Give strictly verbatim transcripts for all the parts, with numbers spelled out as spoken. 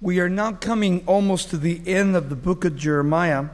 We are now coming almost to the end of the book of Jeremiah.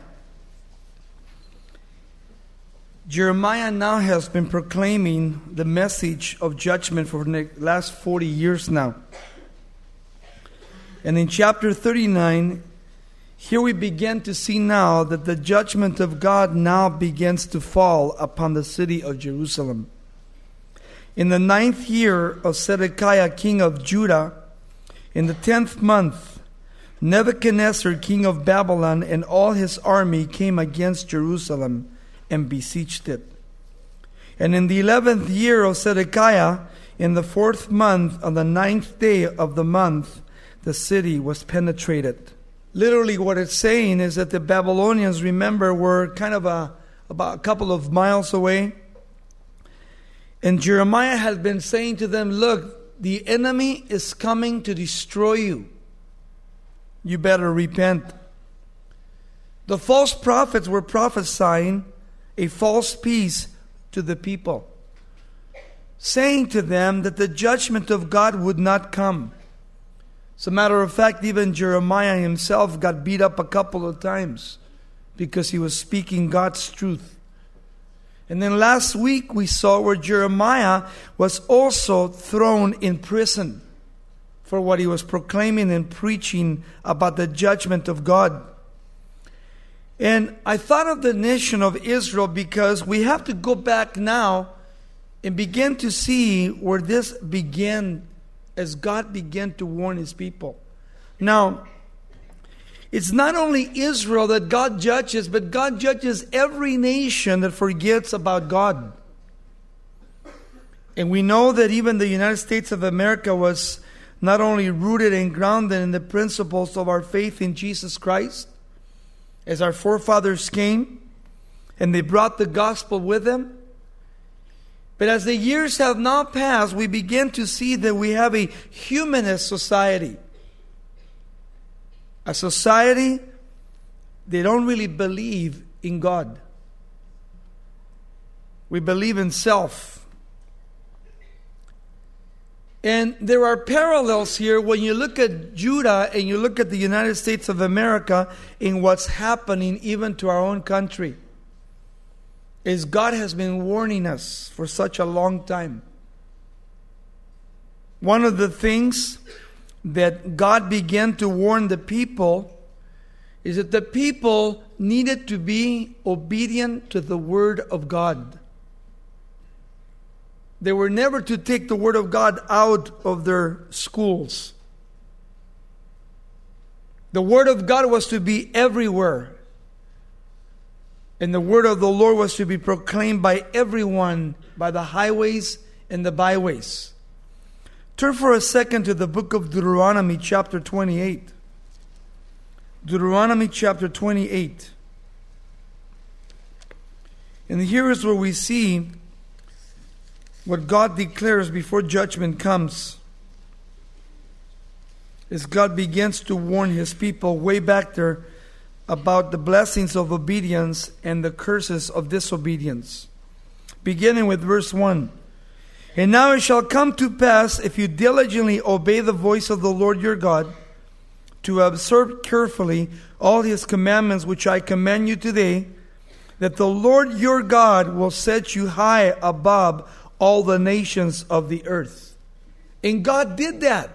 Jeremiah now has been proclaiming the message of judgment for the last forty years now. And in chapter thirty-nine, here we begin to see now that the judgment of God now begins to fall upon the city of Jerusalem. In the ninth year of Zedekiah, king of Judah, in the tenth month, Nebuchadnezzar, king of Babylon, and all his army came against Jerusalem and besieged it. And in the eleventh year of Zedekiah, in the fourth month, on the ninth day of the month, the city was penetrated. Literally what it's saying is that the Babylonians, remember, were kind of a, about a couple of miles away. And Jeremiah had been saying to them, look, the enemy is coming to destroy you. You better repent. The false prophets were prophesying a false peace to the people, saying to them that the judgment of God would not come. As a matter of fact, even Jeremiah himself got beat up a couple of times because he was speaking God's truth. And then last week we saw where Jeremiah was also thrown in prison for what he was proclaiming and preaching about the judgment of God. And I thought of the nation of Israel because we have to go back now and begin to see where this began as God began to warn his people. Now, it's not only Israel that God judges, but God judges every nation that forgets about God. And we know that even the United States of America was not only rooted and grounded in the principles of our faith in Jesus Christ, as our forefathers came, and they brought the gospel with them. But as the years have now passed, we begin to see that we have a humanist society. A society, they don't really believe in God. We believe in self. And there are parallels here when you look at Judah and you look at the United States of America in what's happening even to our own country. Is God has been warning us for such a long time. One of the things that God began to warn the people is that the people needed to be obedient to the Word of God. They were never to take the Word of God out of their schools. The Word of God was to be everywhere. And the Word of the Lord was to be proclaimed by everyone, by the highways and the byways. Turn for a second to the book of Deuteronomy chapter twenty-eight. Deuteronomy chapter twenty-eight. And here is where we see what God declares before judgment comes. As God begins to warn his people way back there about the blessings of obedience and the curses of disobedience. Beginning with verse one. And now it shall come to pass, if you diligently obey the voice of the Lord your God, to observe carefully all his commandments which I command you today, that the Lord your God will set you high above all the nations of the earth. And God did that.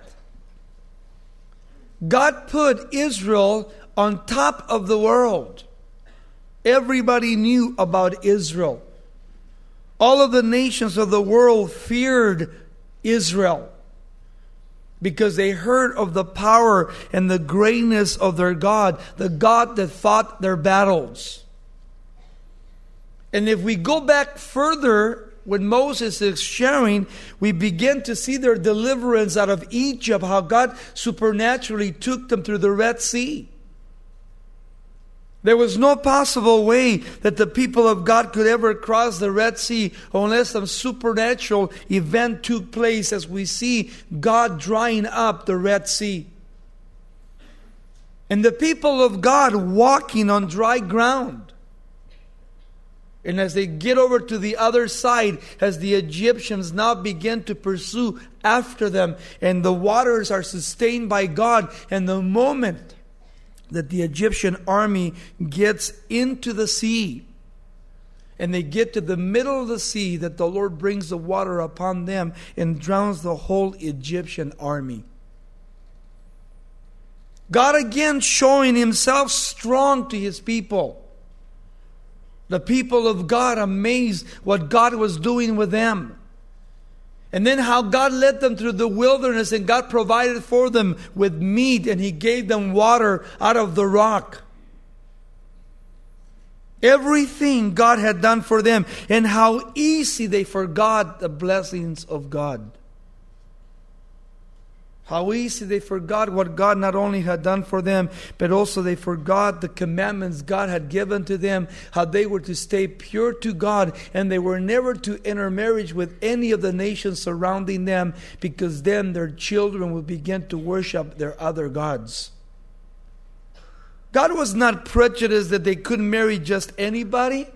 God put Israel on top of the world. Everybody knew about Israel. All of the nations of the world feared Israel because they heard of the power and the greatness of their God, the God that fought their battles. And if we go back further, when Moses is sharing, we begin to see their deliverance out of Egypt, how God supernaturally took them through the Red Sea. There was no possible way that the people of God could ever cross the Red Sea unless some supernatural event took place, as we see God drying up the Red Sea. And the people of God walking on dry ground. And as they get over to the other side, as the Egyptians now begin to pursue after them, and the waters are sustained by God, and the moment that the Egyptian army gets into the sea, and they get to the middle of the sea, that the Lord brings the water upon them and drowns the whole Egyptian army. God again showing Himself strong to His people. The people of God amazed what God was doing with them. And then how God led them through the wilderness, and God provided for them with meat, and He gave them water out of the rock. Everything God had done for them, and how easy they forgot the blessings of God. How easy they forgot what God not only had done for them, but also they forgot the commandments God had given to them, how they were to stay pure to God, and they were never to intermarriage with any of the nations surrounding them, because then their children would begin to worship their other gods. God was not prejudiced that they couldn't marry just anybody.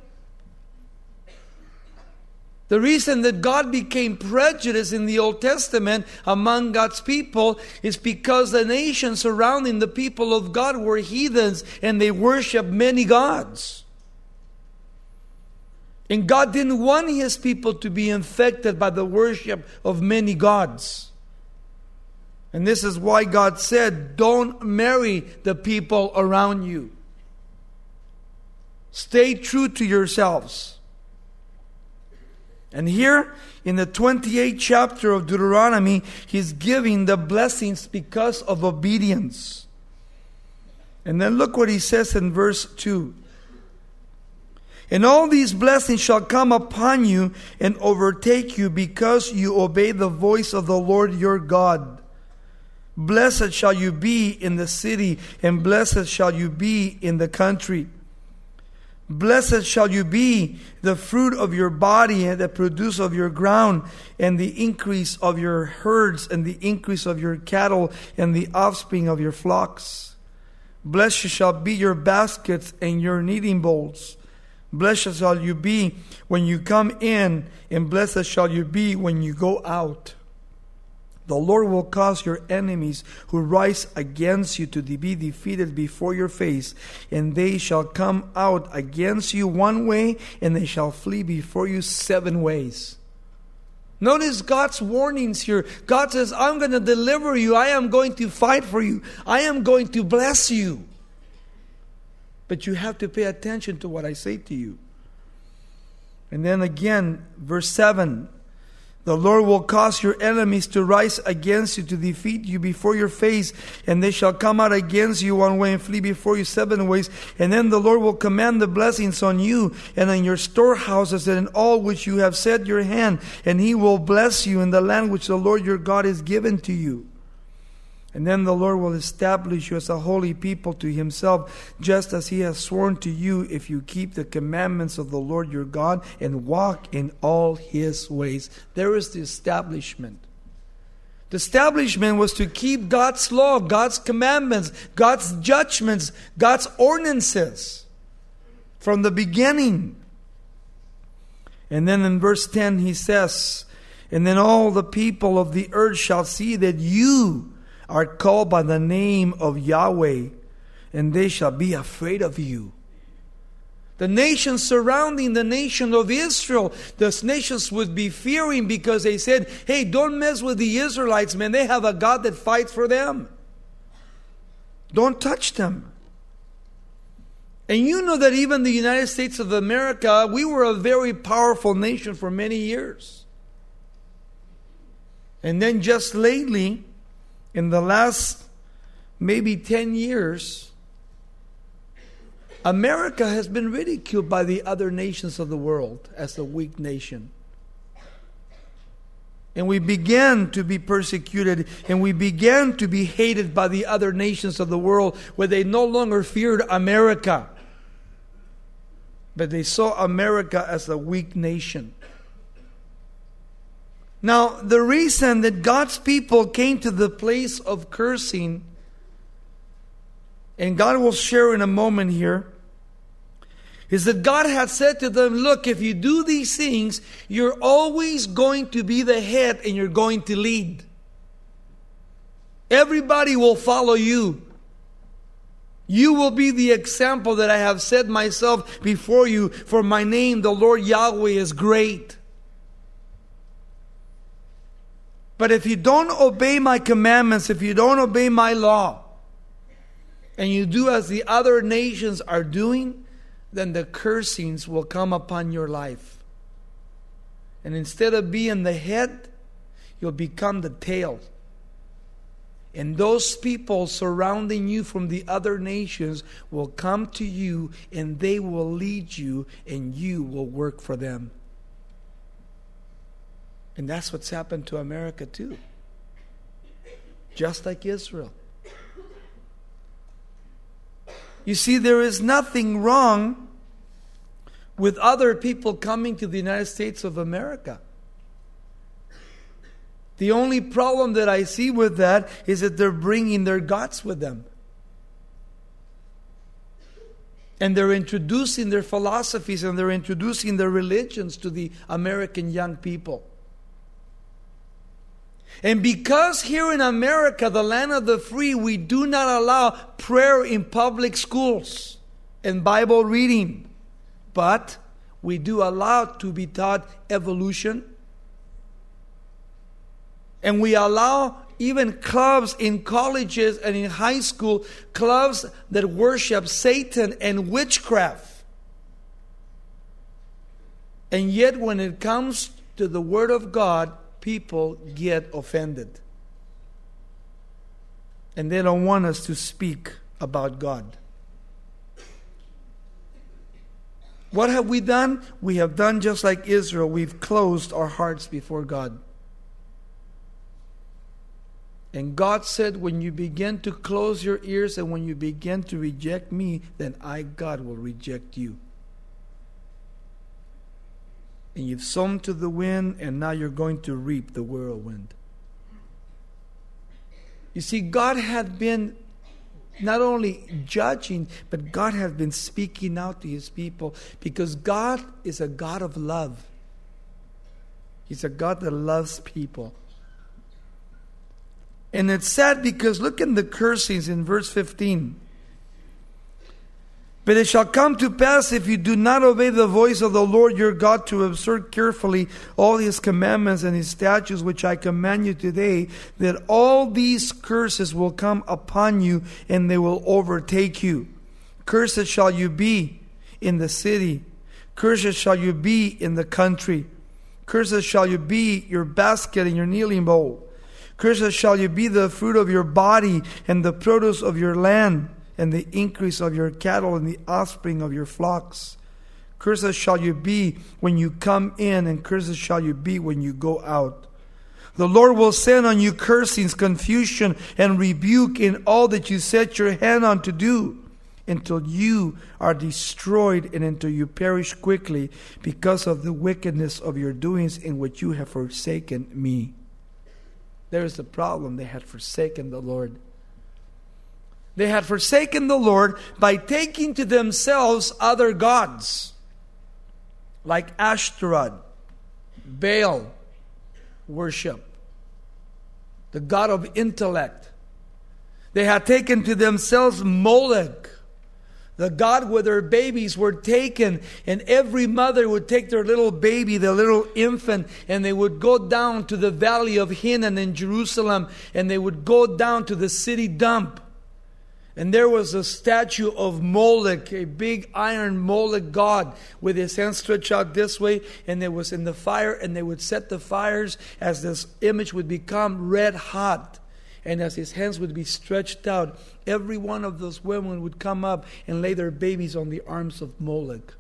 The reason that God became prejudiced in the Old Testament among God's people is because the nations surrounding the people of God were heathens, and they worshiped many gods. And God didn't want His people to be infected by the worship of many gods. And this is why God said, don't marry the people around you. Stay true to yourselves. And here in the twenty-eighth chapter of Deuteronomy, He's giving the blessings because of obedience. And then look what He says in verse two. And all these blessings shall come upon you and overtake you, because you obey the voice of the Lord your God. Blessed shall you be in the city, and blessed shall you be in the country. Blessed shall you be the fruit of your body, and the produce of your ground, and the increase of your herds, and the increase of your cattle, and the offspring of your flocks. Blessed shall be your baskets and your kneading bowls. Blessed shall you be when you come in, and blessed shall you be when you go out. The Lord will cause your enemies who rise against you to be defeated before your face, and they shall come out against you one way, and they shall flee before you seven ways. Notice God's warnings here. God says, I'm going to deliver you. I am going to fight for you. I am going to bless you. But you have to pay attention to what I say to you. And then again, verse seven. The Lord will cause your enemies to rise against you to defeat you before your face, and they shall come out against you one way and flee before you seven ways. And then the Lord will command the blessings on you and on your storehouses and in all which you have set your hand, and He will bless you in the land which the Lord your God has given to you. And then the Lord will establish you as a holy people to Himself, just as He has sworn to you, if you keep the commandments of the Lord your God and walk in all His ways. There is the establishment. The establishment was to keep God's law, God's commandments, God's judgments, God's ordinances from the beginning. And then in verse ten He says, and then all the people of the earth shall see that you are called by the name of Yahweh, and they shall be afraid of you. The nations surrounding the nation of Israel, those nations would be fearing, because they said, hey, don't mess with the Israelites, man. They have a God that fights for them. Don't touch them. And you know that even the United States of America, we were a very powerful nation for many years. And then just lately, in the last maybe ten years, America has been ridiculed by the other nations of the world as a weak nation. And we began to be persecuted, and we began to be hated by the other nations of the world, where they no longer feared America, but they saw America as a weak nation. Now, the reason that God's people came to the place of cursing, and God will share in a moment here, is that God had said to them, look, if you do these things, you're always going to be the head and you're going to lead. Everybody will follow you. You will be the example that I have set myself before you, for my name, the Lord Yahweh, is great. But if you don't obey my commandments, if you don't obey my law, and you do as the other nations are doing, then the cursings will come upon your life. And instead of being the head, you'll become the tail. And those people surrounding you from the other nations will come to you and they will lead you and you will work for them. And that's what's happened to America too. Just like Israel. You see, there is nothing wrong with other people coming to the United States of America. The only problem that I see with that is that they're bringing their gods with them. And they're introducing their philosophies and they're introducing their religions to the American young people. And because here in America, the land of the free, we do not allow prayer in public schools and Bible reading. But we do allow to be taught evolution. And we allow even clubs in colleges and in high school, clubs that worship Satan and witchcraft. And yet when it comes to the Word of God, people get offended. And they don't want us to speak about God. What have we done? We have done just like Israel. We've closed our hearts before God. And God said, when you begin to close your ears and when you begin to reject me, then I, God, will reject you. And you've sown to the wind, and now you're going to reap the whirlwind. You see, God had been not only judging, but God had been speaking out to His people, because God is a God of love. He's a God that loves people. And it's sad because look in the cursings in verse fifteen. But it shall come to pass, if you do not obey the voice of the Lord your God, to observe carefully all His commandments and His statutes which I command you today, that all these curses will come upon you and they will overtake you. Cursed shall you be in the city. Cursed shall you be in the country. Cursed shall you be your basket and your kneading bowl. Cursed shall you be the fruit of your body and the produce of your land and the increase of your cattle and the offspring of your flocks. Cursed shall you be when you come in, and cursed shall you be when you go out. The Lord will send on you cursings, confusion, and rebuke in all that you set your hand on to do, until you are destroyed and until you perish quickly because of the wickedness of your doings in which you have forsaken me. There's the problem. They had forsaken the Lord. They had forsaken the Lord by taking to themselves other gods, like Ashtaroth, Baal worship, the god of intellect. They had taken to themselves Molech, the god where their babies were taken, and every mother would take their little baby, their little infant, and they would go down to the valley of Hinnom in Jerusalem, and they would go down to the city dump. And there was a statue of Molech, a big iron Molech god with his hands stretched out this way, and it was in the fire, and they would set the fires as this image would become red hot. And as his hands would be stretched out, every one of those women would come up and lay their babies on the arms of Molech.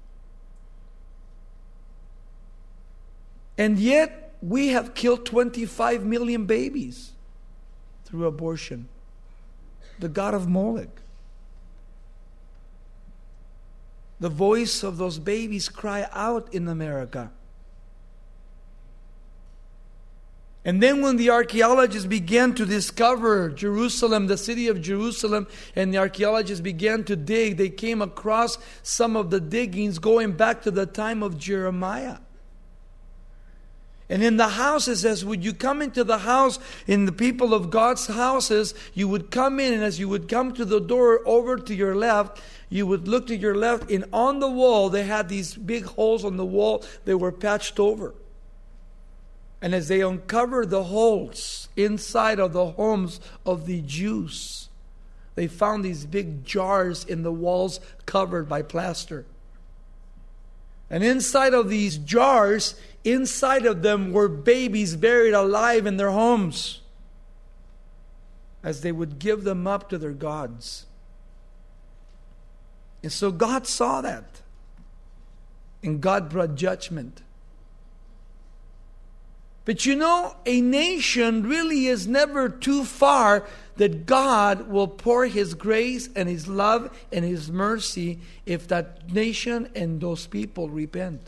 And yet, we have killed twenty-five million babies through abortion. The god of Molech. The voice of those babies cry out in America. And then when the archaeologists began to discover Jerusalem, the city of Jerusalem, and the archaeologists began to dig, they came across some of the diggings going back to the time of Jeremiah. And in the houses, as would you come into the house, in the people of God's houses, you would come in, and as you would come to the door over to your left, you would look to your left, and on the wall, they had these big holes on the wall. They were patched over. And as they uncovered the holes inside of the homes of the Jews, they found these big jars in the walls covered by plaster. And inside of these jars, inside of them were babies buried alive in their homes, as they would give them up to their gods. And so God saw that. And God brought judgment. But you know, a nation really is never too far that God will pour His grace and His love and His mercy if that nation and those people repent.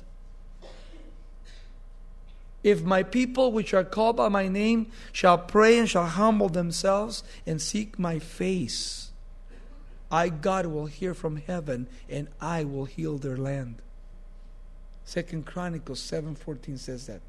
If my people which are called by my name shall pray and shall humble themselves and seek my face, I, God, will hear from heaven and I will heal their land. Second Chronicles seven fourteen says that.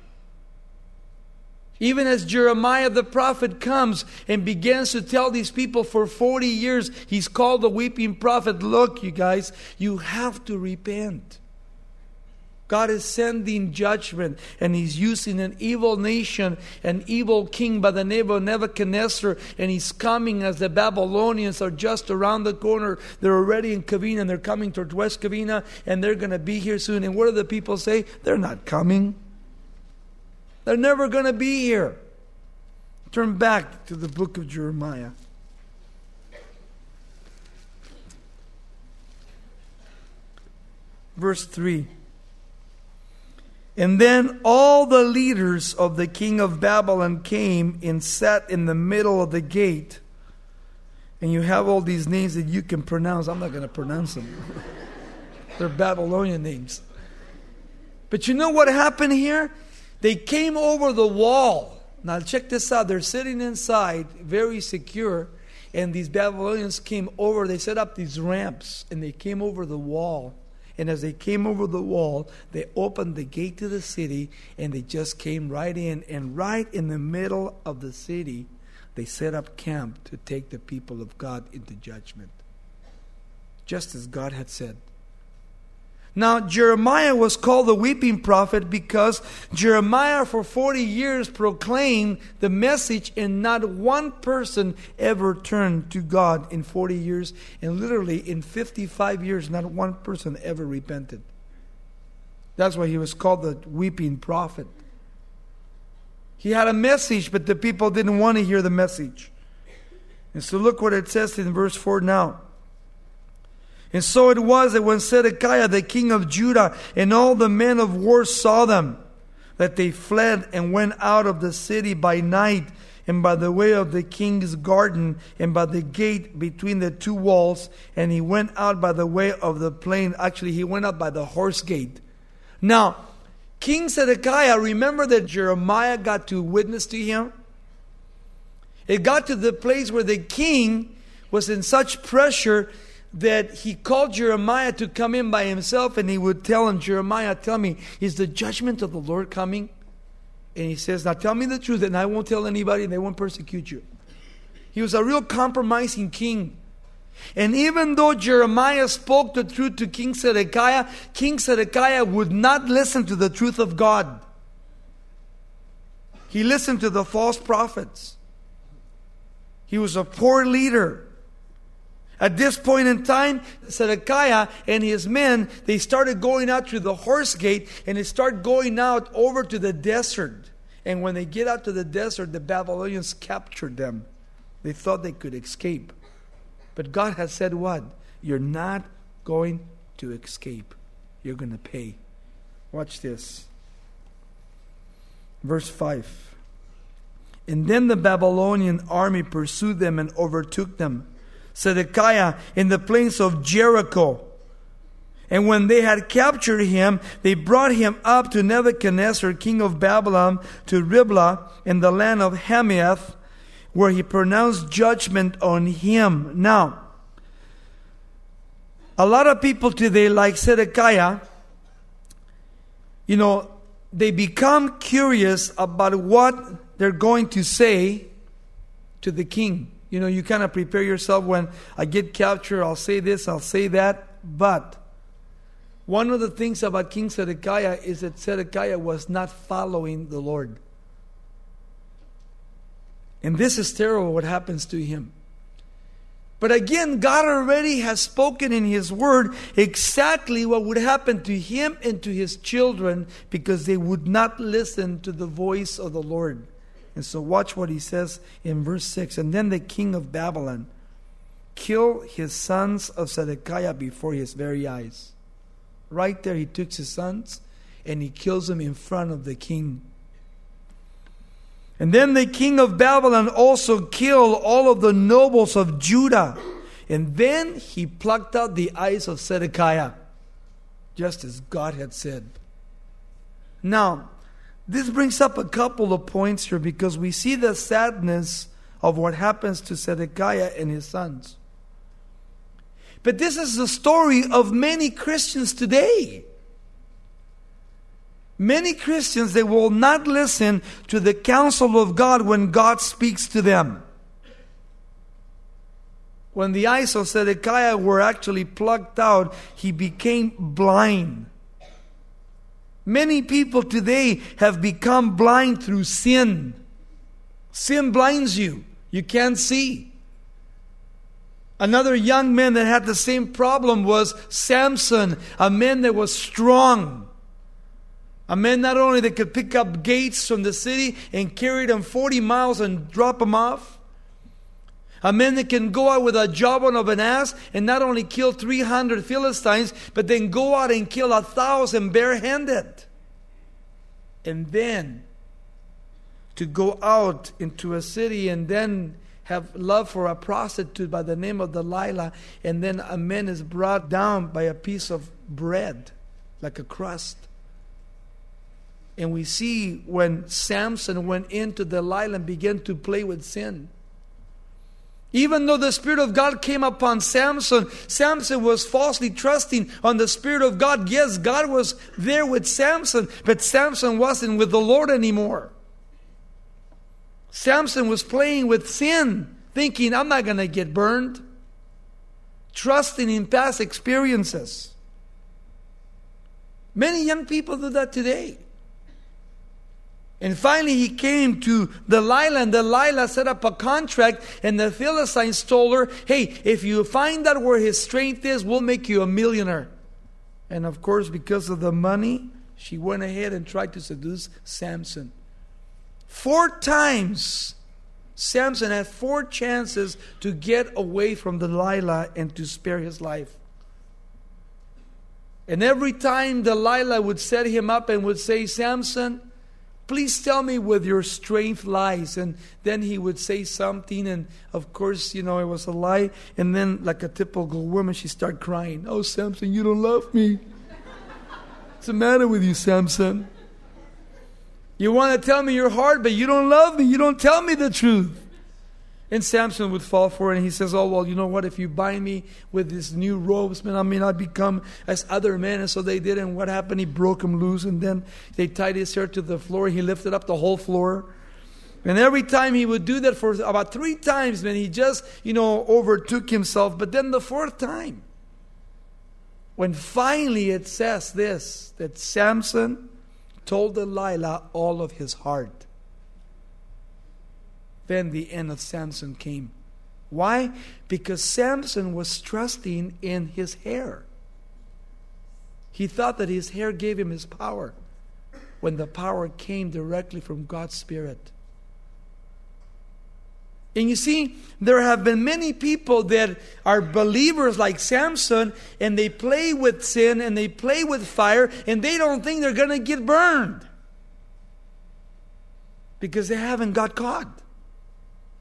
Even as Jeremiah the prophet comes and begins to tell these people for forty years, he's called the weeping prophet. Look, you guys, you have to repent. God is sending judgment, and He's using an evil nation, an evil king by the name of Nebuchadnezzar, and he's coming as the Babylonians are just around the corner. They're already in Covina, and they're coming towards West Covina, and they're going to be here soon. And what do the people say? They're not coming. They're never going to be here. Turn back to the book of Jeremiah. Verse three. And then all the leaders of the king of Babylon came and sat in the middle of the gate. And you have all these names that you can pronounce. I'm not going to pronounce them. They're Babylonian names. But you know what happened here? They came over the wall. Now check this out. They're sitting inside, very secure. And these Babylonians came over. They set up these ramps. And they came over the wall. And as they came over the wall, they opened the gate to the city. And they just came right in. And right in the middle of the city, they set up camp to take the people of God into judgment. Just as God had said. Now, Jeremiah was called the weeping prophet because Jeremiah for forty years proclaimed the message, and not one person ever turned to God in forty years. And literally in fifty-five years, not one person ever repented. That's why he was called the weeping prophet. He had a message, but the people didn't want to hear the message. And so look what it says in verse four now. And so it was that when Zedekiah, the king of Judah, and all the men of war saw them, that they fled and went out of the city by night, and by the way of the king's garden, and by the gate between the two walls. And he went out by the way of the plain. Actually, he went out by the horse gate. Now, King Zedekiah, remember that Jeremiah got to witness to him? It got to the place where the king was in such pressure that he called Jeremiah to come in by himself, and he would tell him, Jeremiah, tell me, is the judgment of the Lord coming? And he says, now tell me the truth, and I won't tell anybody, and they won't persecute you. He was a real compromising king. And even though Jeremiah spoke the truth to King Zedekiah, King Zedekiah would not listen to the truth of God. He listened to the false prophets. He was a poor leader. At this point in time, Zedekiah and his men, they started going out through the horse gate, and they started going out over to the desert. And when they get out to the desert, the Babylonians captured them. They thought they could escape. But God has said what? You're not going to escape. You're going to pay. Watch this. Verse five. And then the Babylonian army pursued them and overtook them. Zedekiah in the plains of Jericho. And when they had captured him, they brought him up to Nebuchadnezzar, king of Babylon, to Riblah in the land of Hamath, where he pronounced judgment on him. Now, a lot of people today, like Zedekiah, you know, they become curious about what they're going to say to the king. You know, you kind of prepare yourself, when I get captured, I'll say this, I'll say that. But one of the things about King Zedekiah is that Zedekiah was not following the Lord. And this is terrible what happens to him. But again, God already has spoken in His Word exactly what would happen to him and to his children, because they would not listen to the voice of the Lord. And so watch what He says in verse six. And then the king of Babylon killed his sons of Zedekiah before his very eyes. Right there, he took his sons and he kills them in front of the king. And then the king of Babylon also killed all of the nobles of Judah. And then he plucked out the eyes of Zedekiah, just as God had said. Now, this brings up a couple of points here, because we see the sadness of what happens to Zedekiah and his sons. But this is the story of many Christians today. Many Christians, they will not listen to the counsel of God when God speaks to them. When the eyes of Zedekiah were actually plucked out, he became blind. Many people today have become blind through sin. Sin blinds you. You can't see. Another young man that had the same problem was Samson, a man that was strong. A man not only that could pick up gates from the city and carry them forty miles and drop them off. A man that can go out with a jawbone of an ass and not only kill three hundred Philistines, but then go out and kill a thousand barehanded. And then to go out into a city and then have love for a prostitute by the name of Delilah, and then a man is brought down by a piece of bread, like a crust. And we see when Samson went into Delilah and began to play with sin. Even though the Spirit of God came upon Samson, Samson was falsely trusting on the Spirit of God. Yes, God was there with Samson, but Samson wasn't with the Lord anymore. Samson was playing with sin, thinking, I'm not going to get burned. Trusting in past experiences. Many young people do that today. And finally he came to Delilah, and Delilah set up a contract, and the Philistines told her, hey, if you find out where his strength is, we'll make you a millionaire. And of course, because of the money, she went ahead and tried to seduce Samson. Four times, Samson had four chances to get away from Delilah and to spare his life. And every time Delilah would set him up and would say, Samson, please tell me where your strength lies. And then he would say something, and of course, you know, it was a lie. And then, like a typical woman, she started crying. Oh, Samson, you don't love me. What's the matter with you, Samson? You want to tell me your heart, but you don't love me. You don't tell me the truth. And Samson would fall for it, and he says, oh, well, you know what? If you bind me with these new robes, man, I may not become as other men. And so they did, and what happened? He broke him loose, and then they tied his hair to the floor. He lifted up the whole floor. And every time he would do that for about three times, man, he just, you know, overtook himself. But then the fourth time, when finally it says this, that Samson told Delilah all of his heart. Then the end of Samson came. Why? Because Samson was trusting in his hair. He thought that his hair gave him his power, when the power came directly from God's Spirit. And you see, there have been many people that are believers like Samson, and they play with sin and they play with fire, and they don't think they're going to get burned because they haven't got caught.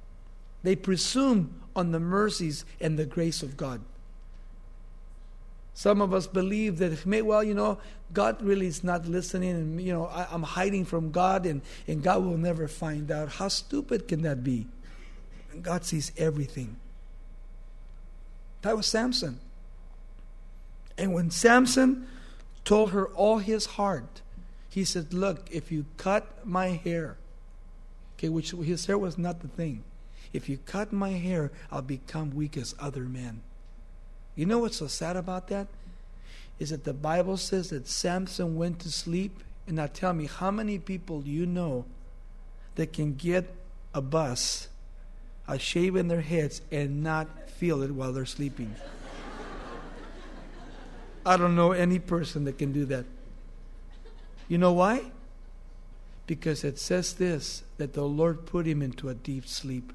They presume on the mercies and the grace of God. Some of us believe that, may, well, you know, God really is not listening, and, you know, I, I'm hiding from God, and, and God will never find out. How stupid can that be? God sees everything. That was Samson. And when Samson told her all his heart, he said, look, if you cut my hair, okay, which his hair was not the thing. If you cut my hair, I'll become weak as other men. You know what's so sad about that? Is that the Bible says that Samson went to sleep. And now tell me, how many people do you know that can get a bus, a shave in their heads, and not feel it while they're sleeping? I don't know any person that can do that. You know why? Because it says this, that the Lord put him into a deep sleep.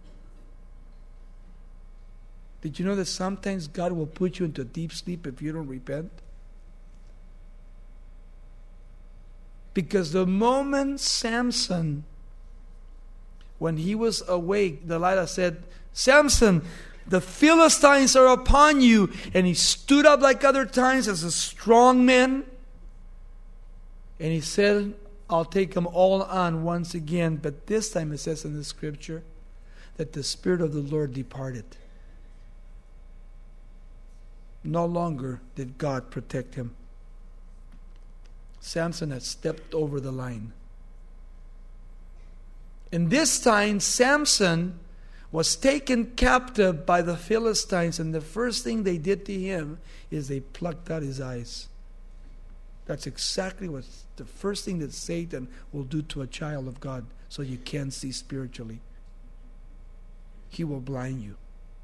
Did you know that sometimes God will put you into a deep sleep if you don't repent? Because the moment Samson, when he was awake, Delilah said, Samson, the Philistines are upon you. And he stood up like other times as a strong man. And he said, I'll take them all on once again. But this time it says in the scripture that the Spirit of the Lord departed. No longer did God protect him. Samson had stepped over the line. And this time Samson was taken captive by the Philistines, and the first thing they did to him is they plucked out his eyes. That's exactly what the first thing that Satan will do to a child of God, so you can't see spiritually. He will blind you.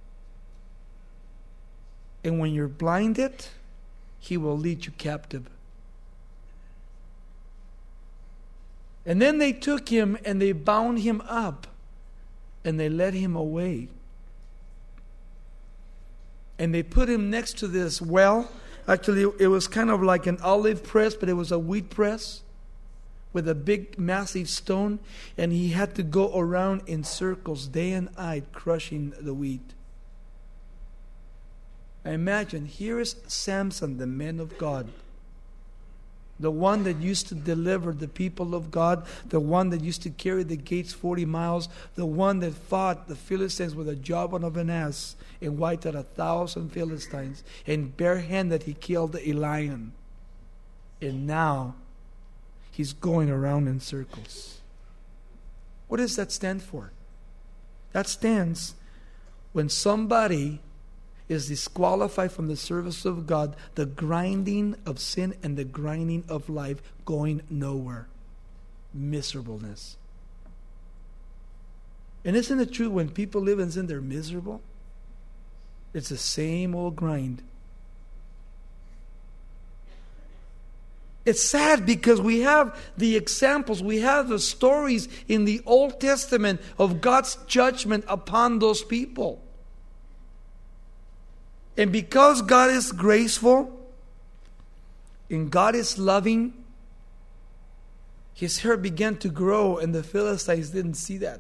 And when you're blinded, he will lead you captive. And then they took him and they bound him up and they led him away. And they put him next to this well. Actually, it was kind of like an olive press, but it was a wheat press with a big, massive stone. And he had to go around in circles day and night crushing the wheat. I imagine, here is Samson, the man of God. The one that used to deliver the people of God. The one that used to carry the gates forty miles. The one that fought the Philistines with a jawbone of an ass and wiped out a thousand Philistines. And barehanded he killed a lion. And now he's going around in circles. What does that stand for? That stands when somebody is disqualified from the service of God, the grinding of sin and the grinding of life going nowhere. Miserableness. And isn't it true when people live in sin, they're miserable? It's the same old grind. It's sad because we have the examples, we have the stories in the Old Testament of God's judgment upon those people. And because God is graceful and God is loving, his hair began to grow and the Philistines didn't see that.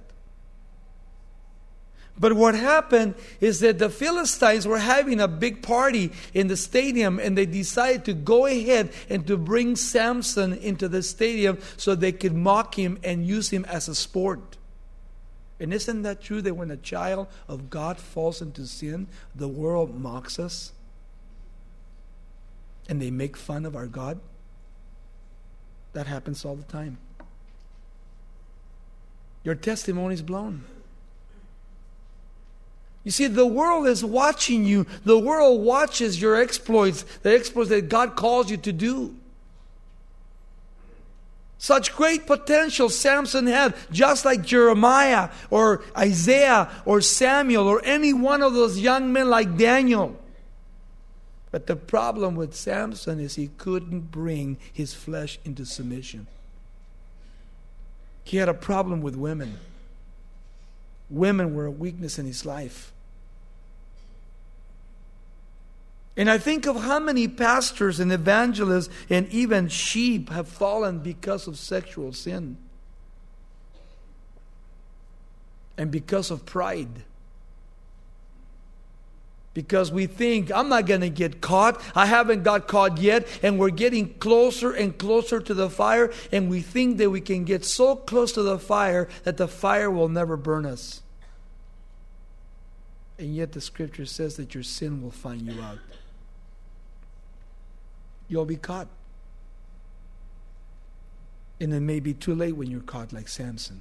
But what happened is that the Philistines were having a big party in the stadium, and they decided to go ahead and to bring Samson into the stadium so they could mock him and use him as a sport. And isn't that true that when a child of God falls into sin, the world mocks us? And they make fun of our God? That happens all the time. Your testimony is blown. You see, the world is watching you. The world watches your exploits, the exploits that God calls you to do. Such great potential Samson had, just like Jeremiah or Isaiah or Samuel or any one of those young men like Daniel. But the problem with Samson is he couldn't bring his flesh into submission. He had a problem with women. Women were a weakness in his life. And I think of how many pastors and evangelists and even sheep have fallen because of sexual sin. And because of pride. Because we think, I'm not going to get caught. I haven't got caught yet. And we're getting closer and closer to the fire. And we think that we can get so close to the fire that the fire will never burn us. And yet the scripture says that your sin will find you out. You'll be caught. And it may be too late when you're caught, like Samson.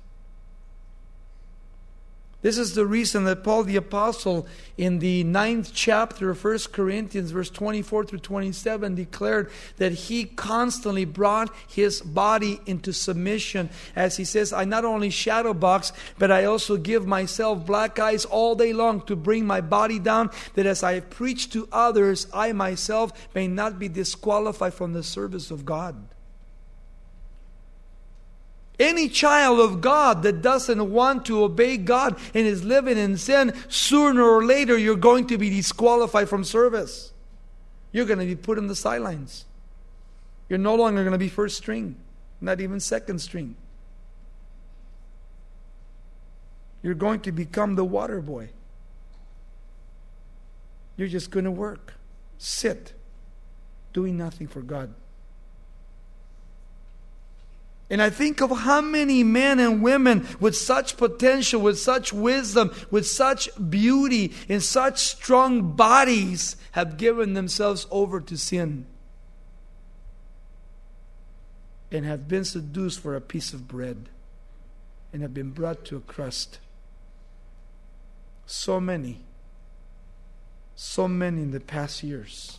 This is the reason that Paul the Apostle in the ninth chapter of First Corinthians, verse twenty-four through twenty-seven, declared that he constantly brought his body into submission. As he says, I not only shadow box, but I also give myself black eyes all day long to bring my body down, that as I preach to others, I myself may not be disqualified from the service of God. Any child of God that doesn't want to obey God and is living in sin, sooner or later you're going to be disqualified from service. You're going to be put in the sidelines. You're no longer going to be first string, not even second string. You're going to become the water boy. You're just going to work, sit, doing nothing for God. And I think of how many men and women with such potential, with such wisdom, with such beauty, and such strong bodies have given themselves over to sin and have been seduced for a piece of bread and have been brought to a crust. So many, so many in the past years.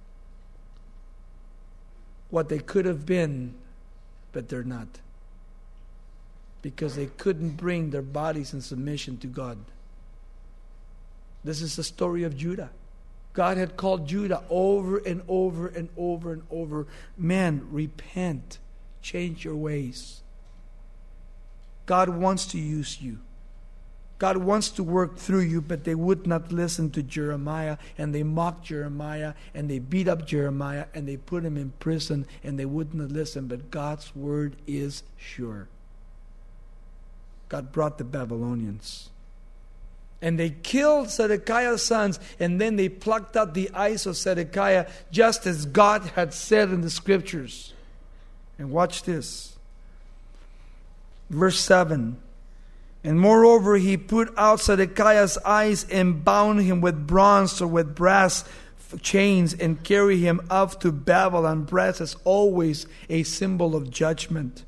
What they could have been, but they're not. Because they couldn't bring their bodies in submission to God. This is the story of Judah. God had called Judah over and over and over and over. Man, repent. Change your ways. God wants to use you. God wants to work through you, but they would not listen to Jeremiah, and they mocked Jeremiah, and they beat up Jeremiah, and they put him in prison, and they wouldn't listen. But God's word is sure. God brought the Babylonians. And they killed Zedekiah's sons, and then they plucked out the eyes of Zedekiah, just as God had said in the scriptures. And watch this. Verse seven. And moreover, he put out Zedekiah's eyes and bound him with bronze or with brass chains and carried him up to Babylon. Brass is always a symbol of judgment.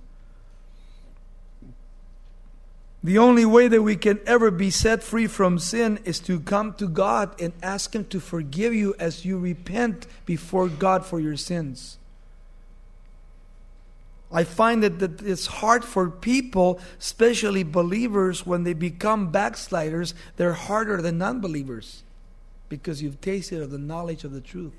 The only way that we can ever be set free from sin is to come to God and ask Him to forgive you as you repent before God for your sins. I find that, that it's hard for people, especially believers, when they become backsliders, they're harder than non-believers because you've tasted of the knowledge of the truth.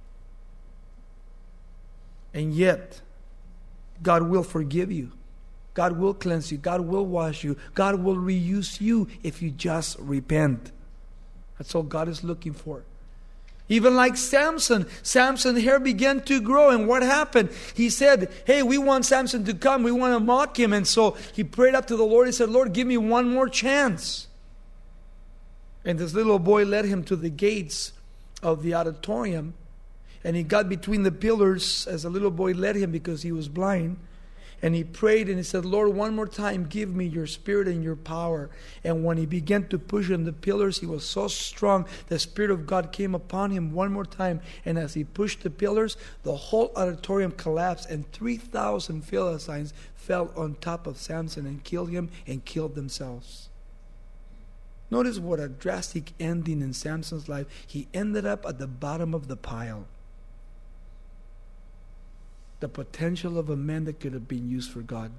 And yet, God will forgive you. God will cleanse you. God will wash you. God will reuse you if you just repent. That's all God is looking for. Even like Samson. Samson's hair began to grow. And what happened? He said, hey, we want Samson to come. We want to mock him. And so he prayed up to the Lord. He said, Lord, give me one more chance. And this little boy led him to the gates of the auditorium. And he got between the pillars as the little boy led him because he was blind. And he prayed and he said, Lord, one more time, give me your spirit and your power. And when he began to push on the pillars, he was so strong, the Spirit of God came upon him one more time. And as he pushed the pillars, the whole auditorium collapsed and three thousand Philistines fell on top of Samson and killed him and killed themselves. Notice what a drastic ending in Samson's life. He ended up at the bottom of the pile. The potential of a man that could have been used for God.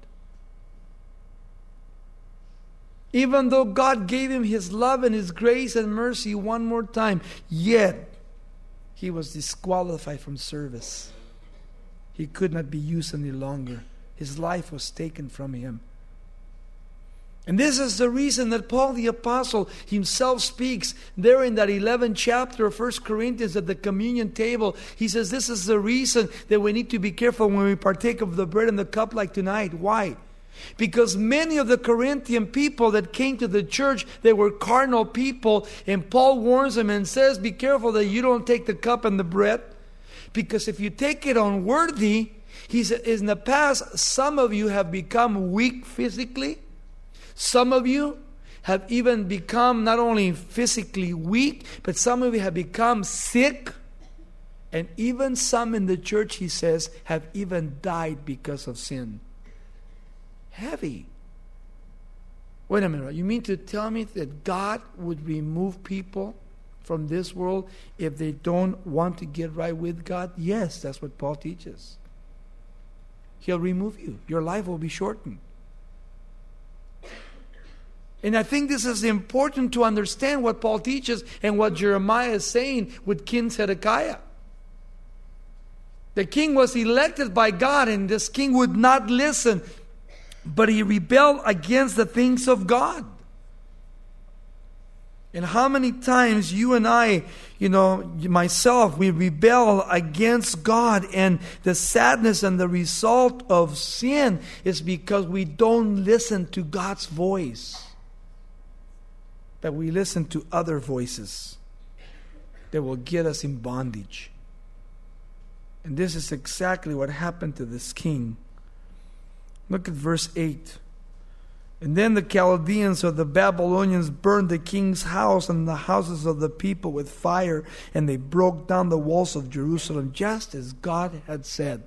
Even though God gave him His love and His grace and mercy one more time, yet he was disqualified from service. He could not be used any longer. His life was taken from him. And this is the reason that Paul the Apostle himself speaks there in that eleventh chapter of First Corinthians at the communion table. He says this is the reason that we need to be careful when we partake of the bread and the cup like tonight. Why? Because many of the Corinthian people that came to the church, they were carnal people. And Paul warns them and says, be careful that you don't take the cup and the bread. Because if you take it unworthy, he said, in the past, some of you have become weak physically. Some of you have even become not only physically weak, but some of you have become sick. And even some in the church, he says, have even died because of sin. Heavy. Wait a minute. You mean to tell me that God would remove people from this world if they don't want to get right with God? Yes, that's what Paul teaches. He'll remove you. Your life will be shortened. And I think this is important to understand what Paul teaches and what Jeremiah is saying with King Zedekiah. The king was elected by God, and this king would not listen, but he rebelled against the things of God. And how many times you and I, you know, myself, we rebel against God, and the sadness and the result of sin is because we don't listen to God's voice, but we listen to other voices that will get us in bondage. And this is exactly what happened to this king. Look at verse eight. And then the Chaldeans or the Babylonians burned the king's house and the houses of the people with fire, and they broke down the walls of Jerusalem, just as God had said.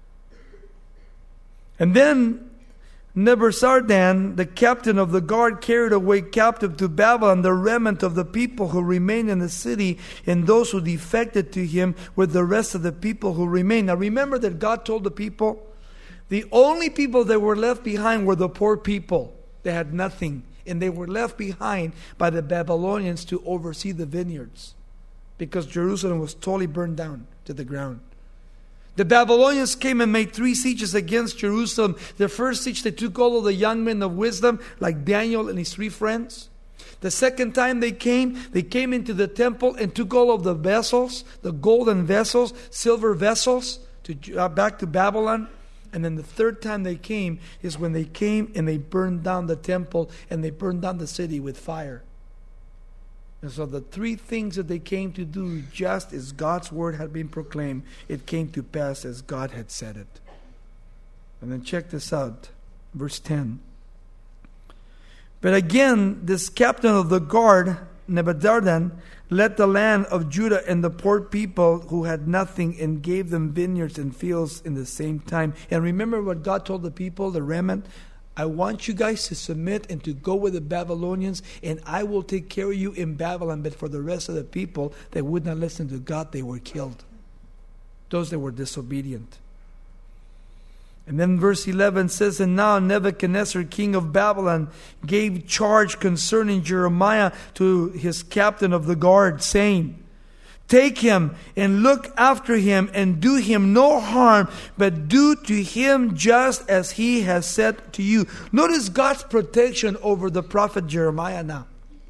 And then Nebuzaradan, the captain of the guard, carried away captive to Babylon the remnant of the people who remained in the city, and those who defected to him with the rest of the people who remained. Now remember that God told the people, the only people that were left behind were the poor people. They had nothing, and they were left behind by the Babylonians to oversee the vineyards, because Jerusalem was totally burned down to the ground. The Babylonians came and made three sieges against Jerusalem. The first siege, they took all of the young men of wisdom, like Daniel and his three friends. The second time they came, they came into the temple and took all of the vessels, the golden vessels, silver vessels, to uh, back to Babylon. And then the third time they came is when they came and they burned down the temple and they burned down the city with fire. And so the three things that they came to do, just as God's word had been proclaimed, it came to pass as God had said it. And then check this out, verse ten. But again, this captain of the guard, Nebuzaradan, led the land of Judah and the poor people who had nothing, and gave them vineyards and fields in the same time. And remember what God told the people, the remnant? I want you guys to submit and to go with the Babylonians, and I will take care of you in Babylon. But for the rest of the people that would not listen to God, they were killed. Those that were disobedient. And then verse eleven says, and now Nebuchadnezzar, king of Babylon, gave charge concerning Jeremiah to his captain of the guard, saying, take him and look after him and do him no harm, but do to him just as he has said to you. Notice God's protection over the prophet Jeremiah now.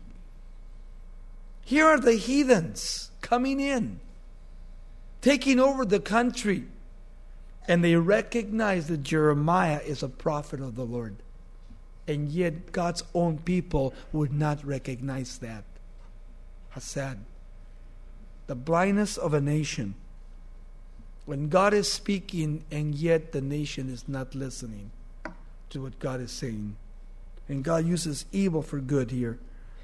Here are the heathens coming in, taking over the country. And they recognize that Jeremiah is a prophet of the Lord. And yet God's own people would not recognize that. How sad. The blindness of a nation. When God is speaking and yet the nation is not listening to what God is saying. And God uses evil for good here.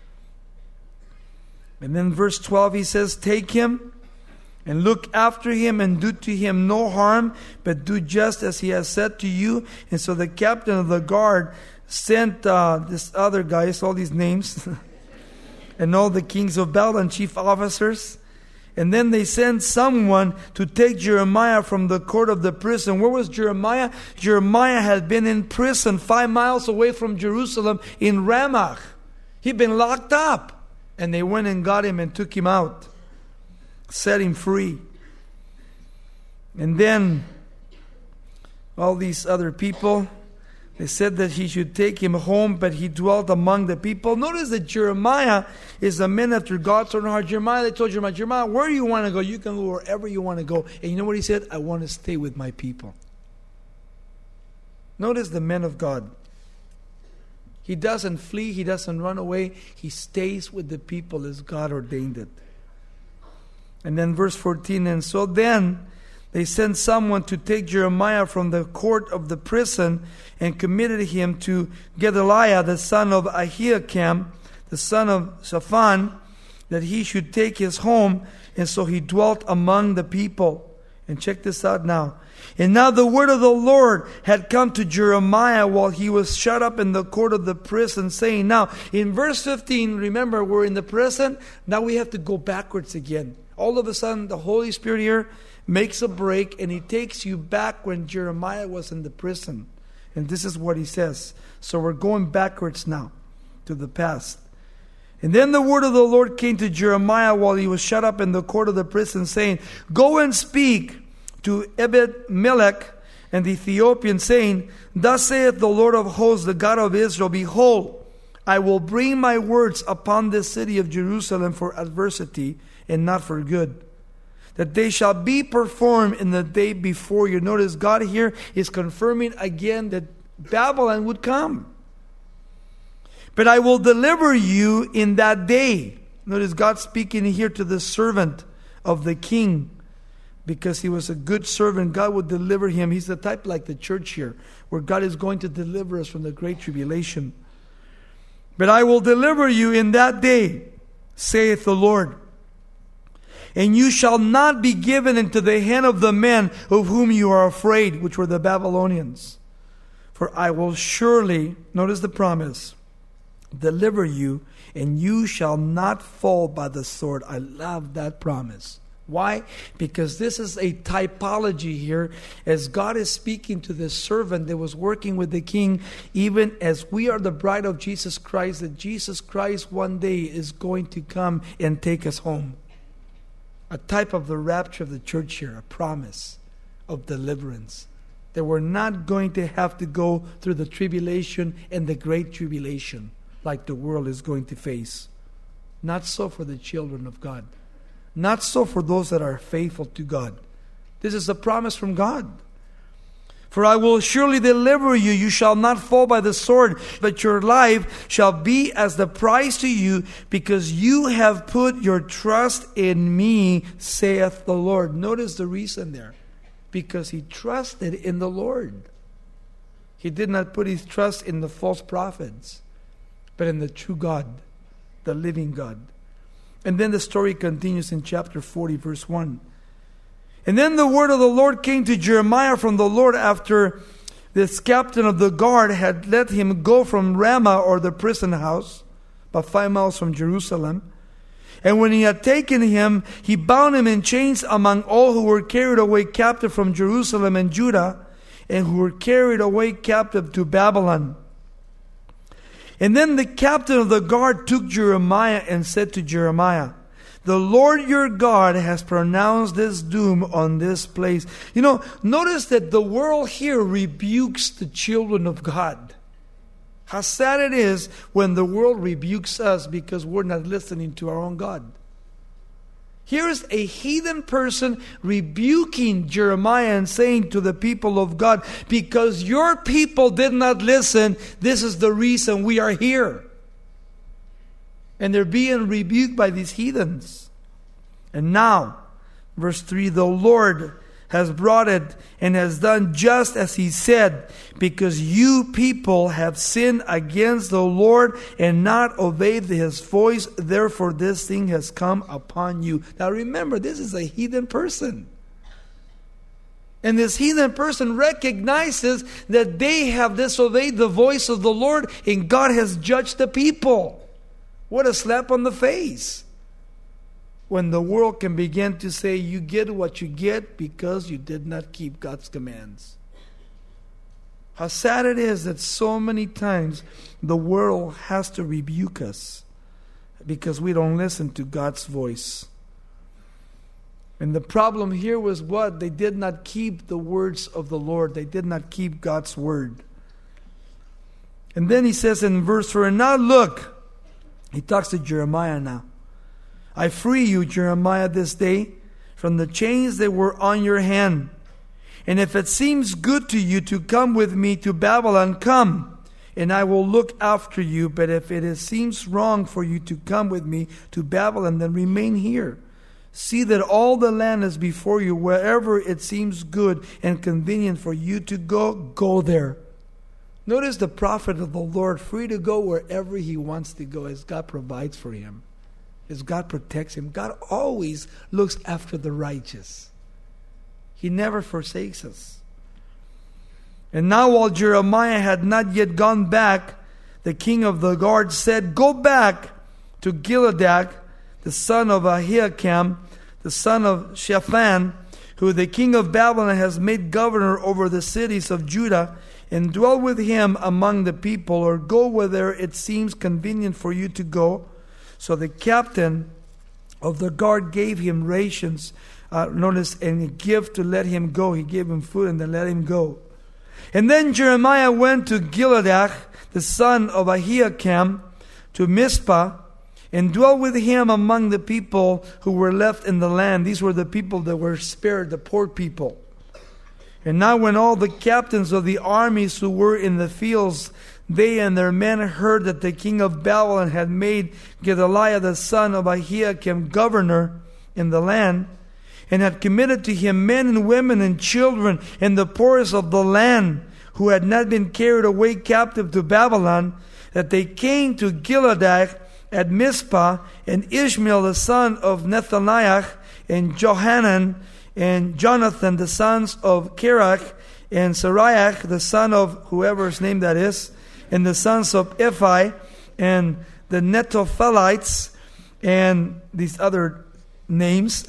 And then verse twelve he says, take him and look after him and do to him no harm, but do just as he has said to you. And so the captain of the guard sent uh, this other guys, all these names, and all the kings of Babylon, chief officers. And then they sent someone to take Jeremiah from the court of the prison. Where was Jeremiah? Jeremiah had been in prison five miles away from Jerusalem in Ramah. He'd been locked up. And they went and got him and took him out. Set him free. And then all these other people, they said that he should take him home, but he dwelt among the people. Notice that Jeremiah is a man after God's own heart. Jeremiah, they told Jeremiah, Jeremiah, where do you want to go? You can go wherever you want to go. And you know what he said? I want to stay with my people. Notice the men of God. He doesn't flee. He doesn't run away. He stays with the people as God ordained it. And then verse fourteen, and so then they sent someone to take Jeremiah from the court of the prison and committed him to Gedaliah, the son of Ahikam, the son of Shaphan, that he should take his home. And so he dwelt among the people. And check this out now. And now the word of the Lord had come to Jeremiah while he was shut up in the court of the prison, saying, now in verse fifteen, remember we're in the present. Now we have to go backwards again. All of a sudden the Holy Spirit here makes a break and he takes you back when Jeremiah was in the prison. And this is what he says. So we're going backwards now to the past. And then the word of the Lord came to Jeremiah while he was shut up in the court of the prison, saying, go and speak to Ebed-Melech and the Ethiopian, saying, thus saith the Lord of hosts, the God of Israel, behold, I will bring my words upon this city of Jerusalem for adversity and not for good, that they shall be performed in the day before you. Notice God here is confirming again that Babylon would come. But I will deliver you in that day. Notice God speaking here to the servant of the king. Because he was a good servant, God would deliver him. He's the type like the church here, where God is going to deliver us from the great tribulation. But I will deliver you in that day, saith the Lord. And you shall not be given into the hand of the men of whom you are afraid, which were the Babylonians. For I will surely, notice the promise, deliver you, and you shall not fall by the sword. I love that promise. Why? Because this is a typology here, as God is speaking to the servant that was working with the king, even as we are the bride of Jesus Christ, that Jesus Christ one day is going to come and take us home. A type of the rapture of the church here, a promise of deliverance. That we're not going to have to go through the tribulation and the great tribulation like the world is going to face. Not so for the children of God. Not so for those that are faithful to God. This is a promise from God. For I will surely deliver you. You shall not fall by the sword, but your life shall be as the prize to you, because you have put your trust in me, saith the Lord. Notice the reason there. Because he trusted in the Lord. He did not put his trust in the false prophets, but in the true God, the living God. And then the story continues in chapter forty, verse one. And then the word of the Lord came to Jeremiah from the Lord after this captain of the guard had let him go from Ramah, or the prison house, about five miles from Jerusalem. And when he had taken him, he bound him in chains among all who were carried away captive from Jerusalem and Judah, and who were carried away captive to Babylon. And then the captain of the guard took Jeremiah and said to Jeremiah, the Lord your God has pronounced this doom on this place. You know, notice that the world here rebukes the children of God. How sad it is when the world rebukes us because we're not listening to our own God. Here's a heathen person rebuking Jeremiah and saying to the people of God, because your people did not listen, this is the reason we are here. And they're being rebuked by these heathens. And now, verse three, the Lord has brought it and has done just as he said, because you people have sinned against the Lord and not obeyed his voice. Therefore this thing has come upon you. Now remember, this is a heathen person. And this heathen person recognizes that they have disobeyed the voice of the Lord and God has judged the people. What a slap on the face. When the world can begin to say, you get what you get because you did not keep God's commands. How sad it is that so many times the world has to rebuke us because we don't listen to God's voice. And the problem here was what? They did not keep the words of the Lord. They did not keep God's word. And then he says in verse four, now look, he talks to Jeremiah now. I free you, Jeremiah, this day from the chains that were on your hand. And if it seems good to you to come with me to Babylon, come, and I will look after you. But if it is, seems wrong for you to come with me to Babylon, then remain here. See that all the land is before you. Wherever it seems good and convenient for you to go, go there. Notice the prophet of the Lord, free to go wherever he wants to go, as God provides for him, as God protects him. God always looks after the righteous. He never forsakes us. And now while Jeremiah had not yet gone back, the king of the guard said, go back to Gilead, the son of Ahikam, the son of Shaphan, who the king of Babylon has made governor over the cities of Judah, and dwell with him among the people, or go whither it seems convenient for you to go. So the captain of the guard gave him rations, uh, notice, and a gift to let him go. He gave him food and then let him go. And then Jeremiah went to Gilead, the son of Ahikam, to Mizpah, and dwelt with him among the people who were left in the land. These were the people that were spared, the poor people. And now when all the captains of the armies who were in the fields, they and their men, heard that the king of Babylon had made Gedaliah the son of Ahikam governor in the land, and had committed to him men and women and children and the poorest of the land, who had not been carried away captive to Babylon, that they came to Gilead at Mizpah, and Ishmael the son of Nethaniah, and Johanan, and Jonathan the sons of Kerach, and Sariah the son of whoever's name that is, and the sons of Ephi, and the Netophilites, and these other names,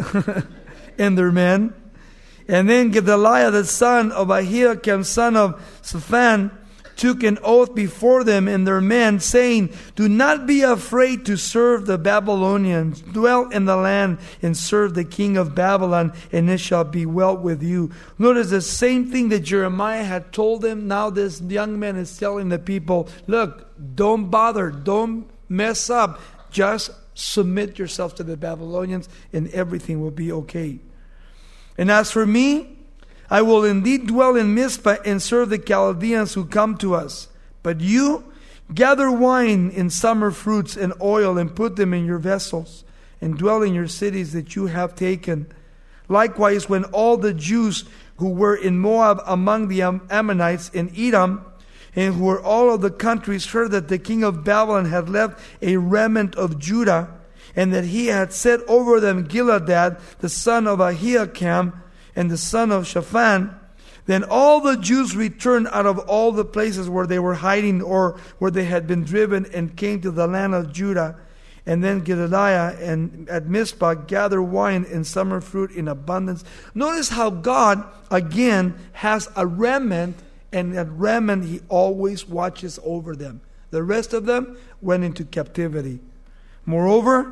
and their men. And then Gedaliah the son of Ahikam, son of Shaphan, took an oath before them and their men, saying, do not be afraid to serve the Babylonians. Dwell in the land and serve the king of Babylon, and it shall be well with you. Notice the same thing that Jeremiah had told them. Now this young man is telling the people, look, don't bother, don't mess up. Just submit yourself to the Babylonians and everything will be okay. And as for me, I will indeed dwell in Mizpah and serve the Chaldeans who come to us. But you, gather wine and summer fruits and oil, and put them in your vessels, and dwell in your cities that you have taken. Likewise, when all the Jews who were in Moab among the Ammonites in Edom, and who were all of the countries, heard that the king of Babylon had left a remnant of Judah, and that he had set over them Gilead, the son of Ahikam, and the son of Shaphan, then all the Jews returned out of all the places where they were hiding or where they had been driven, and came to the land of Judah. And then Gedaliah and at Mizpah gathered wine and summer fruit in abundance. Notice how God, again, has a remnant, and that remnant, he always watches over them. The rest of them went into captivity. Moreover,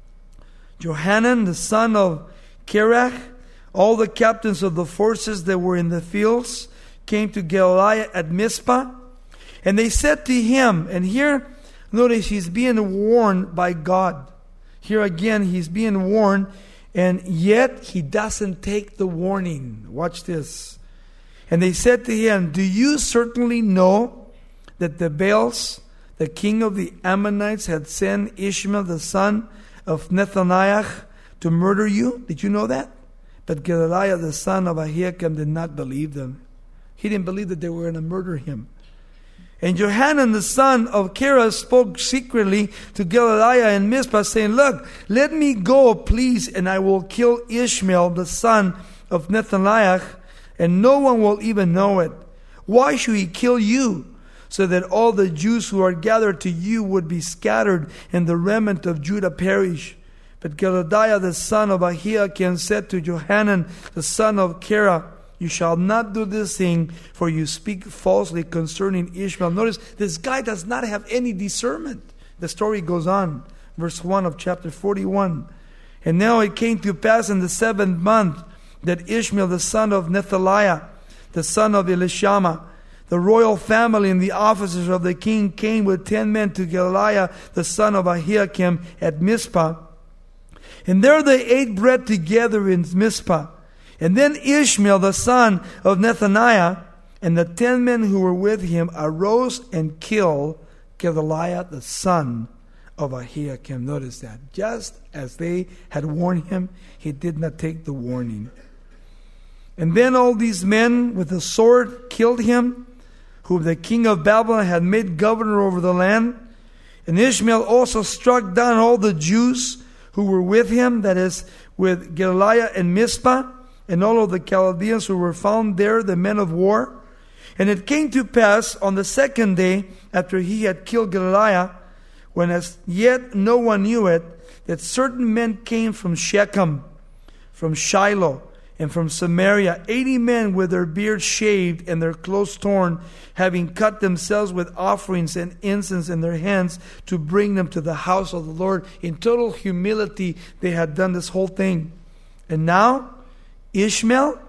Johanan, the son of Kerach, all the captains of the forces that were in the fields, came to Gedaliah at Mizpah, and they said to him, and here, notice he's being warned by God. Here again, he's being warned, and yet he doesn't take the warning. Watch this. And they said to him, do you certainly know that the Baals, the king of the Ammonites, had sent Ishmael the son of Nethaniah to murder you? Did you know that? But Gedaliah the son of Ahikam did not believe them. He didn't believe that they were going to murder him. And Johanan the son of Kerah spoke secretly to Gedaliah in Mizpah, saying, look, let me go, please, and I will kill Ishmael the son of Nethaniah, and no one will even know it. Why should he kill you? So that all the Jews who are gathered to you would be scattered, and the remnant of Judah perish. But Gedaliah the son of Ahikam said to Johanan the son of Kerah, you shall not do this thing, for you speak falsely concerning Ishmael. Notice, this guy does not have any discernment. The story goes on. Verse one of chapter forty-one. And now it came to pass in the seventh month that Ishmael the son of Nethaniah, the son of Elishama, the royal family and the officers of the king, came with ten men to Gedaliah the son of Ahikam at Mizpah. And there they ate bread together in Mizpah. And then Ishmael, the son of Nethaniah, and the ten men who were with him arose and killed Gedaliah, the son of Ahikam. Notice that. Just as they had warned him, he did not take the warning. And then all these men with the sword killed him, whom the king of Babylon had made governor over the land. And Ishmael also struck down all the Jews who were with him, that is, with Gedaliah and Mizpah, and all of the Chaldeans who were found there, the men of war. And it came to pass on the second day, after he had killed Gedaliah, when as yet no one knew it, that certain men came from Shechem, from Shiloh, and from Samaria, eighty men with their beards shaved and their clothes torn, having cut themselves with offerings and incense in their hands to bring them to the house of the Lord. In total humility, they had done this whole thing. And now, Ishmael,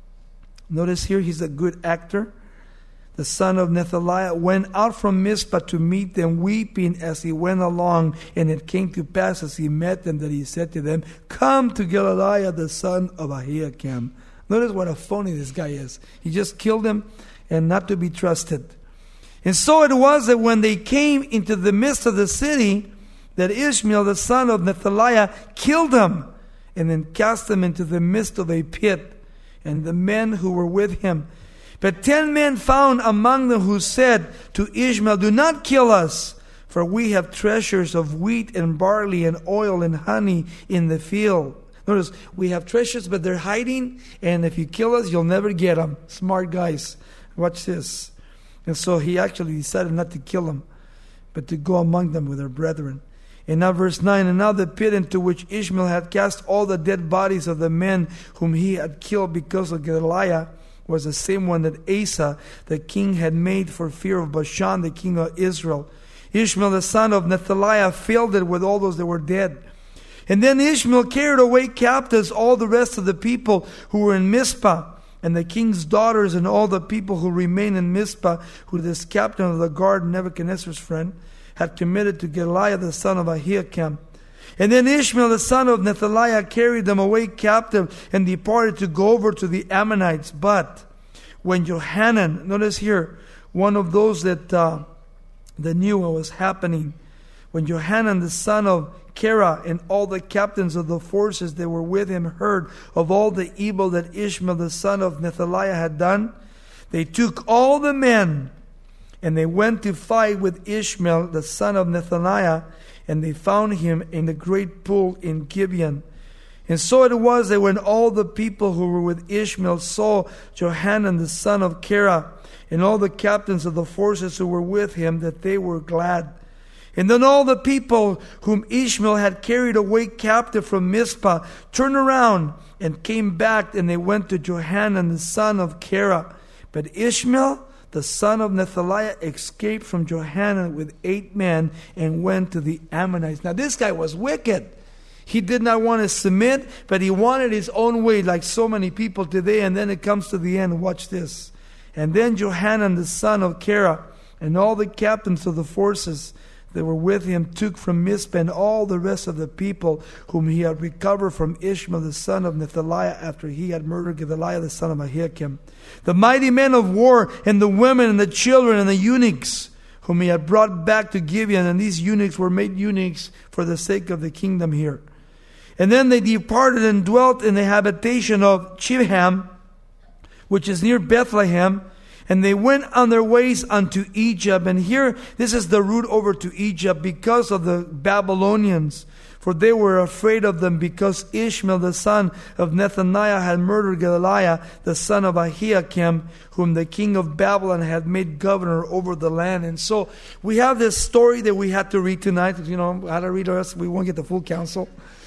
notice here he's a good actor, the son of Nethaniah, went out from Mizpah to meet them, weeping as he went along. And it came to pass as he met them that he said to them, "Come to Gedaliah, the son of Ahikam." Notice what a phony this guy is. He just killed him and not to be trusted. And so it was that when they came into the midst of the city, that Ishmael, the son of Nethaniah, killed them and then cast them into the midst of a pit, and the men who were with him. But ten men found among them who said to Ishmael, "Do not kill us, for we have treasures of wheat and barley and oil and honey in the field." Notice, we have treasures, but they're hiding, and if you kill us, you'll never get them. Smart guys. Watch this. And so he actually decided not to kill them, but to go among them with their brethren. And now verse nine, "And now the pit into which Ishmael had cast all the dead bodies of the men whom he had killed because of Gedaliah was the same one that Asa, the king, had made for fear of Bashan, the king of Israel. Ishmael, the son of Nethaniah, filled it with all those that were dead. And then Ishmael carried away captives all the rest of the people who were in Mizpah, and the king's daughters and all the people who remained in Mizpah, who this captain of the guard, Nebuchadnezzar's friend, had committed to Gedaliah, the son of Ahikam. And then Ishmael, the son of Nethaniah, carried them away captive and departed to go over to the Ammonites. But when Johanan, notice here, one of those that, uh, that knew what was happening, when Johanan, the son of Kara, and all the captains of the forces that were with him heard of all the evil that Ishmael, the son of Nethaniah, had done, they took all the men and they went to fight with Ishmael, the son of Nethaniah, and they found him in the great pool in Gibeon. And so it was that when all the people who were with Ishmael saw Johanan, the son of Kara, and all the captains of the forces who were with him, that they were glad. And then all the people whom Ishmael had carried away captive from Mizpah turned around and came back, and they went to Johanan, the son of Kara. But Ishmael, the son of Nethaniah, escaped from Johanan with eight men and went to the Ammonites. Now this guy was wicked. He did not want to submit, but he wanted his own way, like so many people today. And then it comes to the end. Watch this. And then Johanan, the son of Kara, and all the captains of the forces that were with him took from Mizpah and all the rest of the people whom he had recovered from Ishmael, the son of Nethaniah, after he had murdered Gedaliah, the son of Ahikam. The mighty men of war, and the women, and the children, and the eunuchs, whom he had brought back to Gibeon. And these eunuchs were made eunuchs for the sake of the kingdom here. And then they departed and dwelt in the habitation of Chivham, which is near Bethlehem. And they went on their ways unto Egypt. And here, this is the route over to Egypt because of the Babylonians. For they were afraid of them because Ishmael, the son of Nethaniah, had murdered Gedaliah, the son of Ahikam, whom the king of Babylon had made governor over the land. And so we have this story that we had to read tonight. You know, how to read the rest, we won't get the full counsel.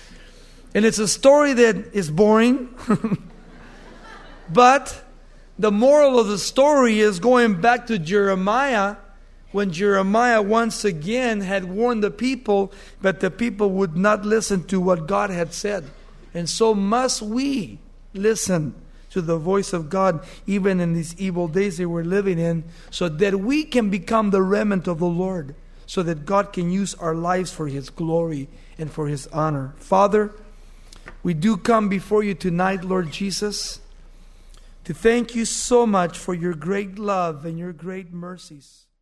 And it's a story that is boring. But the moral of the story is going back to Jeremiah, when Jeremiah once again had warned the people, but the people would not listen to what God had said. And so must we listen to the voice of God, even in these evil days that we're living in, so that we can become the remnant of the Lord, so that God can use our lives for His glory and for His honor. Father, We do come before you tonight, Lord Jesus, to thank you so much for your great love and your great mercies.